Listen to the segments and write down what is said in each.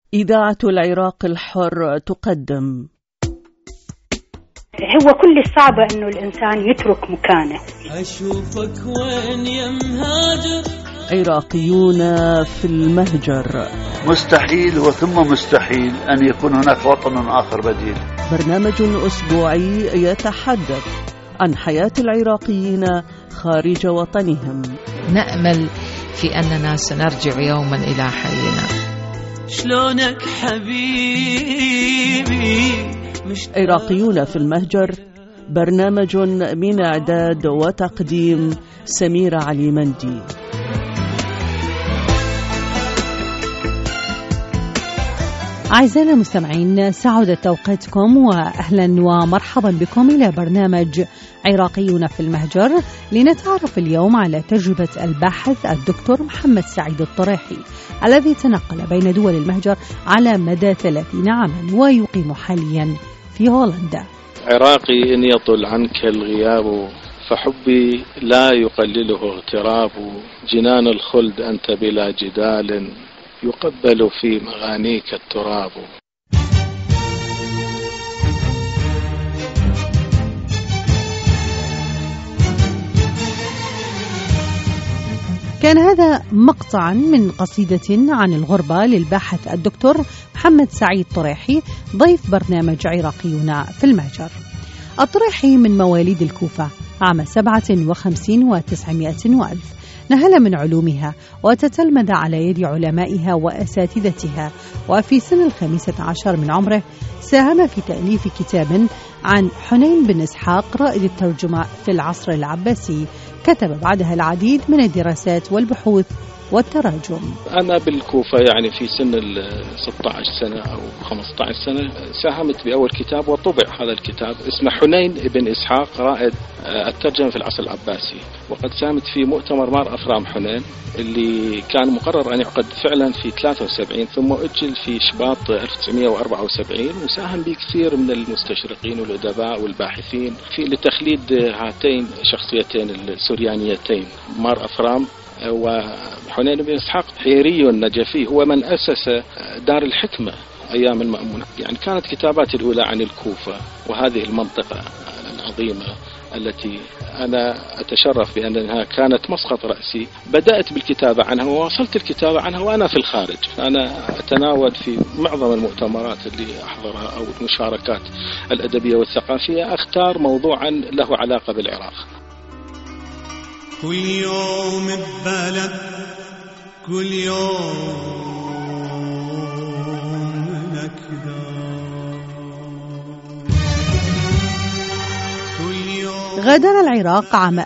إذاعة العراق الحر تقدم. هو كل الصعب إنه الإنسان يترك مكانه. أشوفك وين يا مهاجر. عراقيون في المهجر. مستحيل وثم مستحيل أن يكون هناك وطن آخر بديل. برنامج أسبوعي يتحدث عن حياة العراقيين خارج وطنهم. نأمل في أننا سنرجع يوما إلى حينا. شلونك حبيبي. عراقيون في المهجر، برنامج من إعداد وتقديم سميرة علي مندي. أعزائنا المستمعين، سعدت توقيتكم وأهلا ومرحبا بكم إلى برنامج عراقيون في المهجر، لنتعرف اليوم على تجربة الباحث الدكتور محمد سعيد الطريحي الذي تنقل بين دول المهجر على مدى 30 عاما ويقيم حاليا في هولندا. عراقي إن يطل عنك الغياب فحبي لا يقلله اغتراب، جنان الخلد أنت بلا جدال يقبل في مغانيك التراب. كان هذا مقطعا من قصيدة عن الغربة للباحث الدكتور محمد سعيد الطريحي، ضيف برنامج عراقيون في المهجر. الطريحي من مواليد الكوفة عام 57 و900 وألف، نهل من علومها وتتلمذ على يد علمائها وأساتذتها، وفي سن 15 من عمره ساهم في تأليف كتاب عن حنين بن إسحاق رائد الترجمة في العصر العباسي. كتب بعدها العديد من الدراسات والبحوث والتراجم. أنا بالكوفة يعني في سن 16 سنة أو 15 سنة ساهمت بأول كتاب وطبع هذا الكتاب، اسمه حنين بن إسحاق رائد الترجمة في العصر العباسي. وقد ساهمت في مؤتمر مار أفرام حنين اللي كان مقرر أن يعقد فعلا في 73 ثم أجل في شباط 1974، وساهم بكثير من المستشرقين والأدباء والباحثين في لتخليد هاتين شخصيتين السوريانيتين مار أفرام وحنين بن إسحاق. حيري النجفي هو من أسس دار الحكمة أيام المأمون، يعني كانت كتابات الأولى عن الكوفة وهذه المنطقة العظيمة التي أنا أتشرف بأنها كانت مسقط رأسي. بدأت بالكتابة عنها وواصلت الكتابة عنها وأنا في الخارج. أنا أتناول في معظم المؤتمرات اللي أحضرها أو المشاركات الأدبية والثقافية أختار موضوعا له علاقة بالعراق. كل يوم ببلد كل يوم نكدا. غادر العراق عام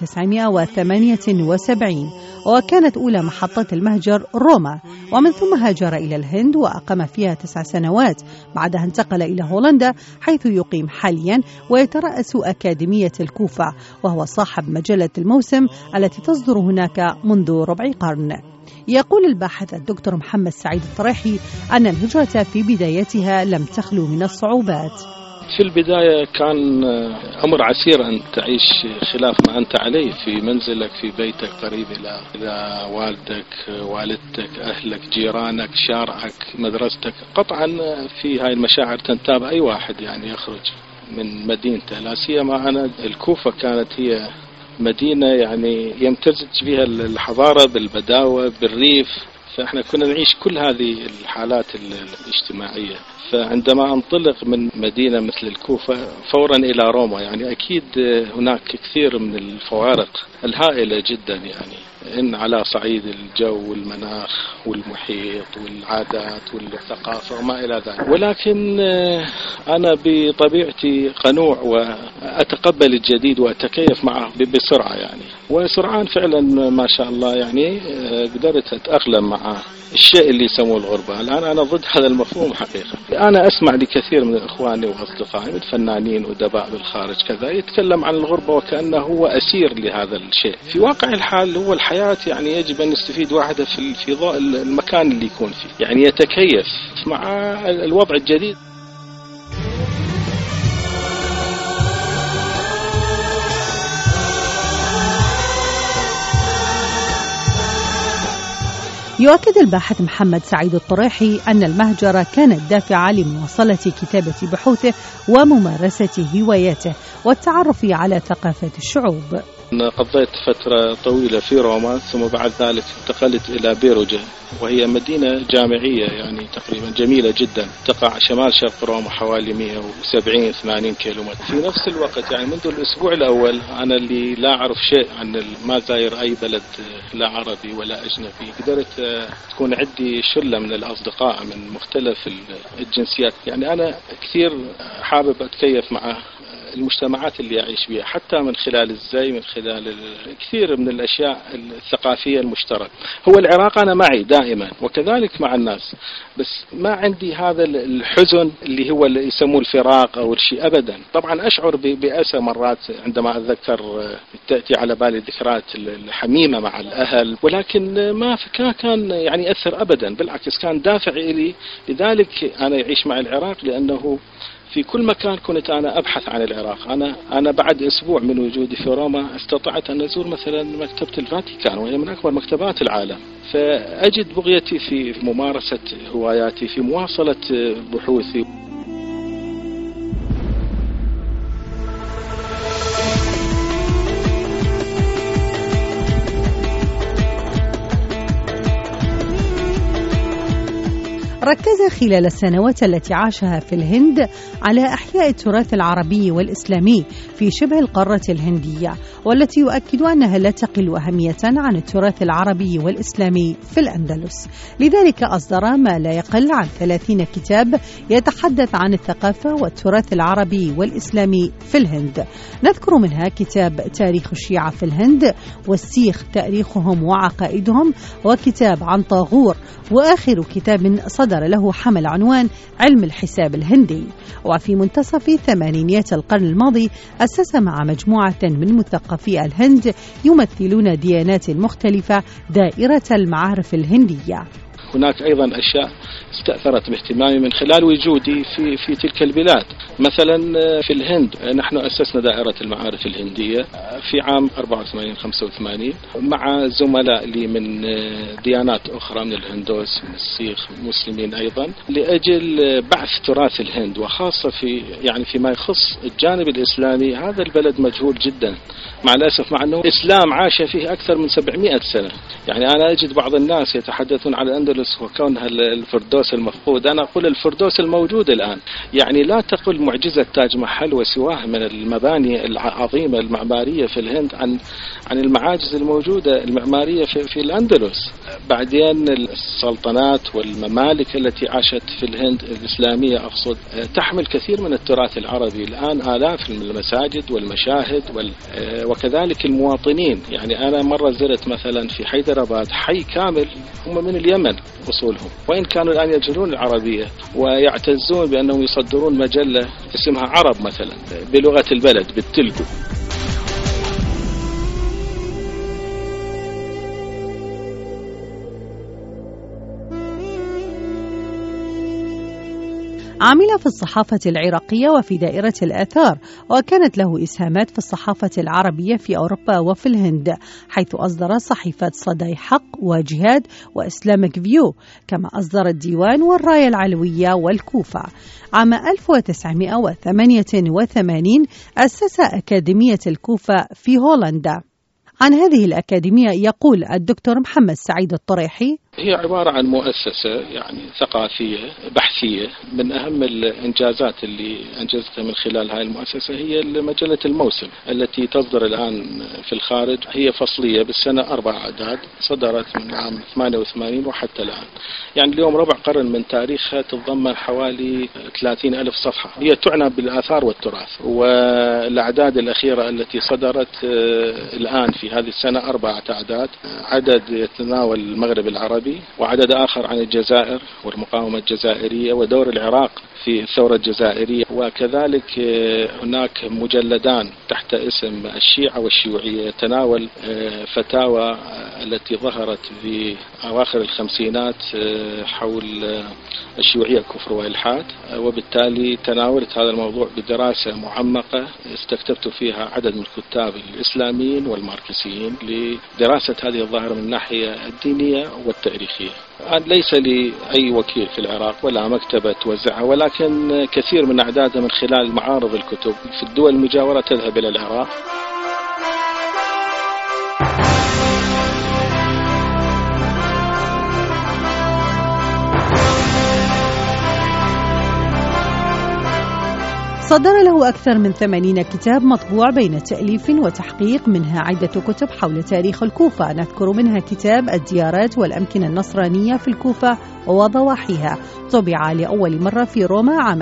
1978 وكانت أولى محطة المهجر روما، ومن ثم هاجر إلى الهند وأقام فيها 9 سنوات. بعدها انتقل إلى هولندا حيث يقيم حاليا ويترأس أكاديمية الكوفة، وهو صاحب مجلة الموسم التي تصدر هناك منذ ربع قرن. يقول الباحث الدكتور محمد سعيد الطريحي أن الهجرة في بدايتها لم تخلو من الصعوبات. في البداية كان أمر عسير أن تعيش خلاف ما أنت عليه في منزلك في بيتك قريب إلى والدك والدتك أهلك جيرانك شارعك مدرستك. قطعا في هاي المشاعر تنتاب أي واحد يعني يخرج من مدينته، لا سيما أنا الكوفة كانت هي مدينة يعني يمتزج بها الحضارة بالبداوة بالريف، فإحنا كنا نعيش كل هذه الحالات الاجتماعية. فعندما أنطلق من مدينة مثل الكوفة فورا إلى روما يعني أكيد هناك كثير من الفوارق الهائلة جدا، يعني إن على صعيد الجو والمناخ والمحيط والعادات والثقافة وما إلى ذلك. ولكن أنا بطبيعتي قنوع وأتقبل الجديد وأتكيف معه بسرعة يعني، وسرعان فعلا ما شاء الله يعني قدرت أتأقلم مع الشيء اللي يسموه الغربة. الآن أنا ضد هذا المفهوم حقيقة. أنا أسمع لكثير من إخواني وأصدقائي من فنانين وأدباء بالخارج كذا يتكلم عن الغربة وكأنه هو أسير لهذا الشيء. في واقع الحال هو الحياة يعني يجب أن يستفيد واحدة في ضوء المكان اللي يكون فيه، يعني يتكيف مع الوضع الجديد. يؤكد الباحث محمد سعيد الطريحي أن المهجر كانت دافعة لمواصلة كتابة بحوثه وممارسة هواياته والتعرف على ثقافة الشعوب. أنا قضيت فترة طويلة في روما، ثم بعد ذلك انتقلت إلى بيروجا، وهي مدينة جامعية يعني تقريبا جميلة جدا، تقع شمال شرق روما حوالي 170-80 كيلومتر. في نفس الوقت يعني منذ الأسبوع الأول أنا اللي لا أعرف شيء عن ما زاير أي بلد لا عربي ولا أجنبي، قدرت تكون عندي شلة من الأصدقاء من مختلف الجنسيات. يعني أنا كثير حابب أتكيف مع المجتمعات اللي أعيش بها، حتى من خلال الزي، من خلال كثير من الأشياء الثقافية المشتركة. هو العراق أنا معي دائما وكذلك مع الناس، بس ما عندي هذا الحزن اللي هو اللي يسموه الفراق أو الشيء أبدا. طبعا أشعر بأسى مرات عندما أتذكر، تأتي على بالي ذكريات الحميمة مع الأهل، ولكن ما كان يعني يأثر أبدا، بالعكس كان دافع إلي. لذلك أنا أعيش مع العراق، لأنه في كل مكان كنت أنا أبحث عن العراق. أنا بعد أسبوع من وجودي في روما استطعت أن أزور مثلا مكتبة الفاتيكان، وهي من أكبر مكتبات العالم، فأجد بغيتي في ممارسة هواياتي، في مواصلة بحوثي. ركز خلال السنوات التي عاشها في الهند على إحياء التراث العربي والإسلامي في شبه القارة الهندية، والتي يؤكد أنها لا تقل أهمية عن التراث العربي والإسلامي في الأندلس. لذلك أصدر ما لا يقل عن 30 كتاب يتحدث عن الثقافة والتراث العربي والإسلامي في الهند. نذكر منها كتاب تاريخ الشيعة في الهند، والسيخ تاريخهم وعقائدهم، وكتاب عن طاغور، وآخر كتاب صدر له حمل عنوان علم الحساب الهندي. وفي منتصف ثمانينيات القرن الماضي أسس مع مجموعة من مثقفي الهند يمثلون ديانات مختلفة دائرة المعارف الهندية. هناك أيضا أشياء استأثرت باهتمامي من خلال وجودي في تلك البلاد. مثلا في الهند نحن أسسنا دائرة المعارف الهندية في عام 84-85 مع زملاء لي من ديانات أخرى، من الهندوس، من السيخ، مسلمين أيضا، لأجل بعث تراث الهند، وخاصة فيما يخص الجانب الإسلامي. هذا البلد مجهول جدا مع الأسف، مع أنه الإسلام عاش فيه أكثر من 700 سنة. يعني أنا أجد بعض الناس يتحدثون على الأندلس وكونها الفردوس المفقود. أنا أقول الفردوس الموجود الآن. يعني لا تقل معجزة تاج محل وسواه من المباني العظيمة المعمارية في الهند عن المعاجز الموجودة المعمارية في الأندلس. بعدين السلطنات والممالك التي عاشت في الهند الإسلامية أقصد تحمل كثير من التراث العربي. الآن آلاف من المساجد والمشاهد وكذلك المواطنين. يعني أنا مرة زرت مثلا في حيدراباد حي كامل هم من اليمن أصولهم، وإن كانوا الآن يجهلون العربية ويعتزون بأنهم يصدرون مجلة اسمها عرب مثلا بلغة البلد بالتلقو. عمل في الصحافة العراقية وفي دائرة الآثار، وكانت له إسهامات في الصحافة العربية في أوروبا وفي الهند، حيث أصدر صحيفة صدى حق وجهاد وإسلامك فيو، كما أصدر الديوان والراية العلوية والكوفة. عام 1988 أسس أكاديمية الكوفة في هولندا. عن هذه الأكاديمية يقول الدكتور محمد سعيد الطريحي: هي عبارة عن مؤسسة يعني ثقافية بحثية. من أهم الإنجازات اللي أنجزتها من خلال هاي المؤسسة هي مجلة الموسم التي تصدر الآن في الخارج. هي فصلية بالسنة 4 أعداد، صدرت من عام 88 وحتى الآن. يعني اليوم ربع قرن من تاريخها، تتضمن حوالي 30,000 صفحة. هي تعنى بالآثار والتراث. والأعداد الأخيرة التي صدرت الآن في هذه السنة 4 أعداد، عدد يتناول المغرب العربي، وعدد آخر عن الجزائر والمقاومة الجزائرية ودور العراق في الثورة الجزائرية. وكذلك هناك مجلدان تحت اسم الشيعة والشيوعية، يتناول فتاوى التي ظهرت في أواخر الخمسينات حول الشيوعية كفر وإلحاد، وبالتالي تناولت هذا الموضوع بدراسة معمقة استكتبت فيها عدد من الكتاب الإسلاميين والماركسيين لدراسة هذه الظاهرة من الناحية الدينية والتاريخية. ليس لي أي وكيل في العراق ولا مكتبة توزعها، ولكن كثير من أعدادها من خلال معارض الكتب في الدول المجاورة تذهب إلى العراق. صدر له أكثر من 80 كتاب مطبوع بين تأليف وتحقيق، منها عدة كتب حول تاريخ الكوفة، نذكر منها كتاب الديارات والأمكنة النصرانية في الكوفة وضواحيها، طبع لأول مرة في روما عام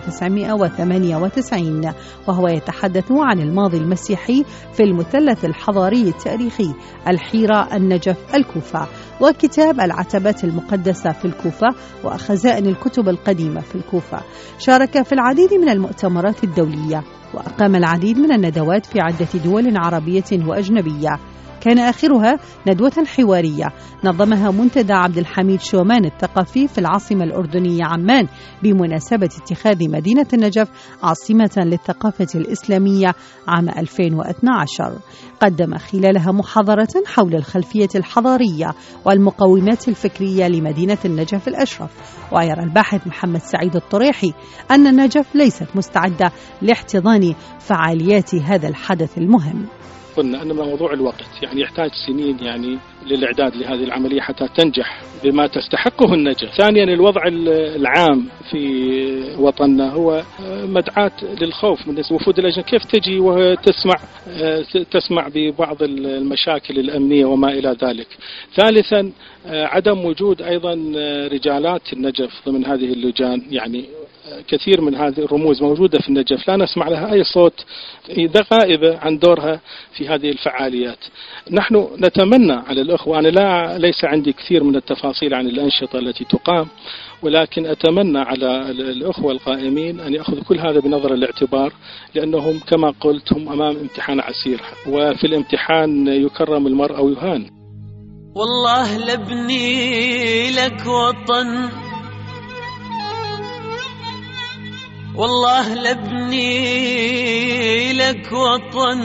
1998، وهو يتحدث عن الماضي المسيحي في المثلث الحضاري التاريخي الحيرة النجف الكوفة، وكتاب العتبات المقدسة في الكوفة وخزائن الكتب القديمة في الكوفة. شارك في العديد من المؤتمرات الدولية وأقام العديد من الندوات في عدة دول عربية وأجنبية، كان آخرها ندوة حوارية نظمها منتدى عبد الحميد شومان الثقافي في العاصمة الأردنية عمان بمناسبة اتخاذ مدينة النجف عاصمة للثقافة الإسلامية عام 2012. قدم خلالها محاضرة حول الخلفية الحضارية والمقومات الفكرية لمدينة النجف الأشرف. ويرى الباحث محمد سعيد الطريحي أن النجف ليست مستعدة لاحتضان فعاليات هذا الحدث المهم. قلنا أن موضوع الوقت يحتاج سنين للإعداد لهذه العملية حتى تنجح بما تستحقه النجف. ثانيا الوضع العام في وطننا هو مدعاة للخوف من وفود الأجنبية، كيف تجي وتسمع ببعض المشاكل الأمنية وما إلى ذلك. ثالثا عدم وجود أيضا رجالات النجف ضمن هذه اللجان، كثير من هذه الرموز موجودة في النجف لا نسمع لها أي صوت غائبة عن دورها في هذه الفعاليات. نحن نتمنى على الأخوة، أنا ليس عندي كثير من التفاصيل عن الأنشطة التي تقام، ولكن أتمنى على الأخوة القائمين أن يأخذوا كل هذا بنظر الاعتبار، لأنهم كما قلت هم أمام امتحان عسير، وفي الامتحان يكرم المرء أو يهان. والله لبني لك وطن، والله لبني لك وطن.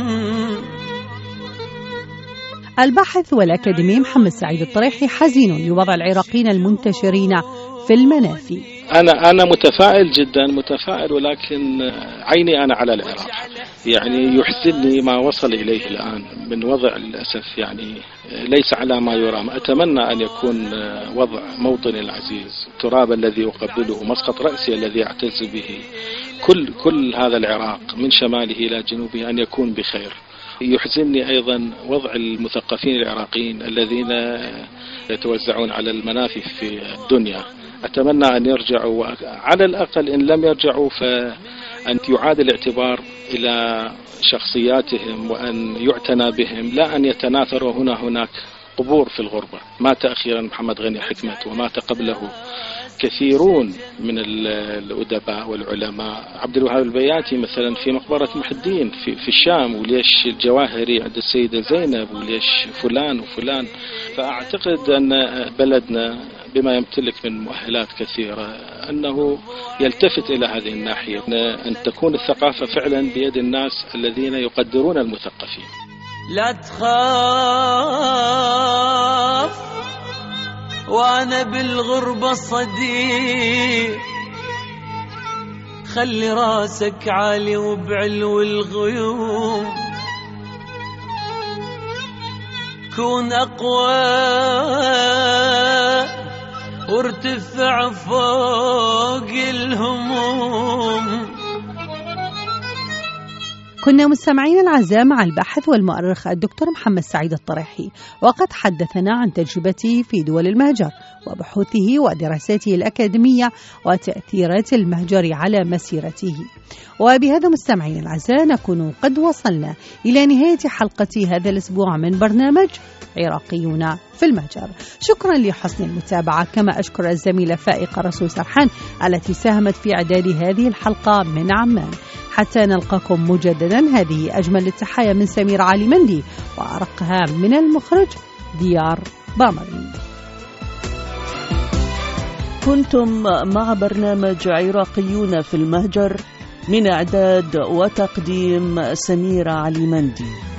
الباحث والأكاديمي محمد سعيد الطريحي حزين لوضع العراقيين المنتشرين في المنافي. أنا متفائل جدا، متفائل، ولكن عيني أنا على العراق. يحزنني ما وصل إليه الآن من وضع للأسف ليس على ما يرام. أتمنى أن يكون وضع موطني العزيز، التراب الذي أقبله، مسقط رأسي الذي أعتز به، كل هذا العراق من شماله إلى جنوبه أن يكون بخير. يحزنني أيضا وضع المثقفين العراقيين الذين يتوزعون على المنافي في الدنيا. أتمنى أن يرجعوا، على الأقل إن لم يرجعوا فأن يعاد الاعتبار إلى شخصياتهم وأن يعتنى بهم، لا أن يتناثروا هناك قبور في الغربة. مات أخيرا محمد غني حكمة ومات قبله كثيرون من الأدباء والعلماء. عبد الوهاب البياتي مثلا في مقبرة محي الدين في الشام، وليش الجواهري عند السيدة زينب، وليش فلان وفلان. فأعتقد أن بلدنا بما يمتلك من مؤهلات كثيرة أنه يلتفت إلى هذه الناحية، أن تكون الثقافة فعلا بيد الناس الذين يقدرون المثقفين. لا تخاف وأنا بالغربة صديق، خلي راسك عالي وبعلو الغيوم، كون أقوى وارتفع فوق الهموم. كنا مستمعين الأعزاء مع الباحث والمؤرخ الدكتور محمد سعيد الطريحي، وقد حدثنا عن تجربته في دول المهجر وبحوثه ودراساته الأكاديمية وتأثيرات المهجر على مسيرته. وبهذا مستمعين الأعزاء نكون قد وصلنا إلى نهاية حلقة هذا الأسبوع من برنامج عراقيون في المهجر. شكرا لحسن المتابعة، كما أشكر الزميلة فائقة رسول سرحان التي ساهمت في إعداد هذه الحلقة من عمان. حتى نلقاكم مجددا. هذه أجمل التحايا من سميرة علي مندي وأرقها من المخرج ديار بامري. كنتم مع برنامج عراقيون في المهجر، من إعداد وتقديم سميرة علي مندي.